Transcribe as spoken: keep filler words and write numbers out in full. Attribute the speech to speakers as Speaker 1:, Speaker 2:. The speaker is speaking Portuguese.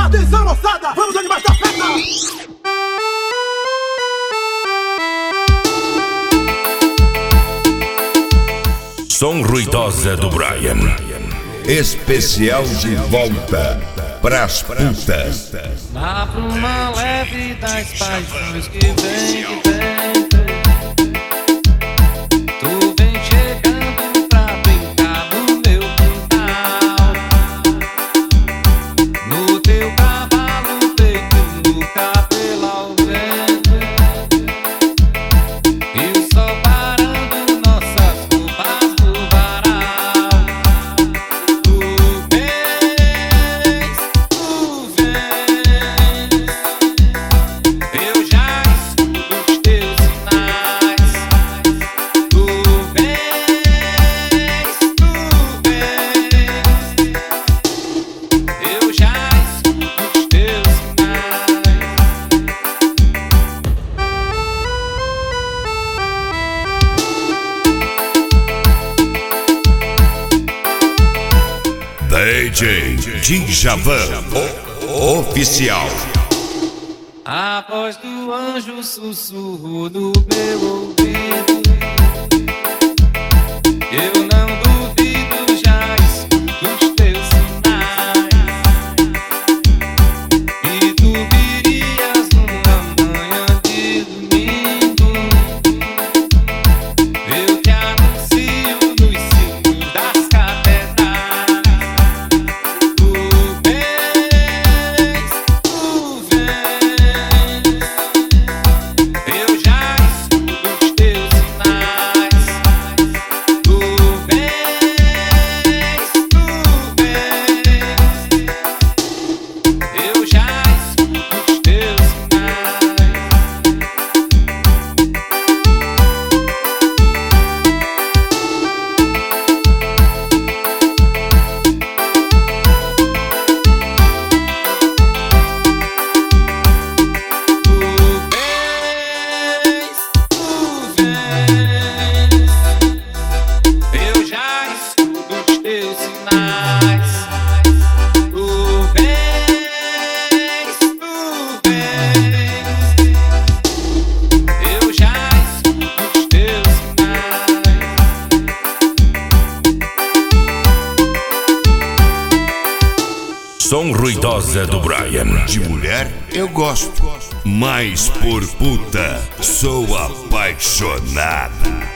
Speaker 1: Atenção, moçada, vamos animar essa festa!
Speaker 2: Som Ruidosa do Brian.
Speaker 3: Especial de volta pras putas.
Speaker 4: Lá pra uma leve das paixões que vem, que vem. Tu vem chegando pra brincar no meu quintal. No teu cavalo feito no cabelo ao vento. E o sol parando nossas roupas do varal. Tu vens, tu vens. Eu já escuto os teus sinais. Tu vens, tu vens. Eu já escuto os teus sinais.
Speaker 3: D J Djavan, o oficial.
Speaker 4: A voz do anjo sussurrou no meu ouvido. Eu não duvido, já escuto os teus sinais. E tu virias numa manhã de domingo. Eu te anuncio nos sinos das catedrais. Tu vens, tu vens. Eu já escuto os teus sinais. Tu vens, tu vens. Eu já escuto os teus sinais. Tu vens, tu vens. Eu já escuto os teus sinais. Tu vens, tu vens. Eu já escuto os teus sinais.
Speaker 2: Som Ruidosa do Brian.
Speaker 3: De mulher eu gosto, mas por puta sou apaixonado.